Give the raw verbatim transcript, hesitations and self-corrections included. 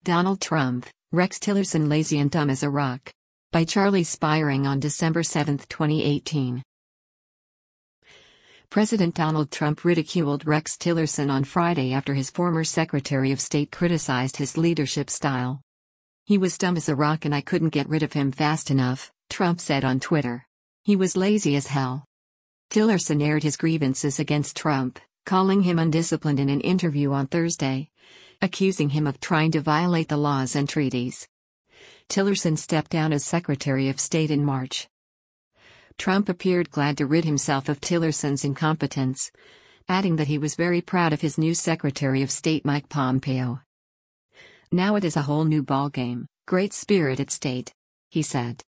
Donald Trump, Rex Tillerson lazy and dumb as a rock. By Charlie Spiring on December seventh, twenty eighteen. President Donald Trump ridiculed Rex Tillerson on Friday after his former Secretary of State criticized his leadership style. "He was dumb as a rock and I couldn't get rid of him fast enough," Trump said on Twitter. "He was lazy as hell." Tillerson aired his grievances against Trump, calling him undisciplined in an interview on Thursday, accusing him of trying to violate the laws and treaties. Tillerson stepped down as Secretary of State in March. Trump appeared glad to rid himself of Tillerson's incompetence, adding that he was very proud of his new Secretary of State Mike Pompeo. "Now it is a whole new ballgame, great spirit at state," he said.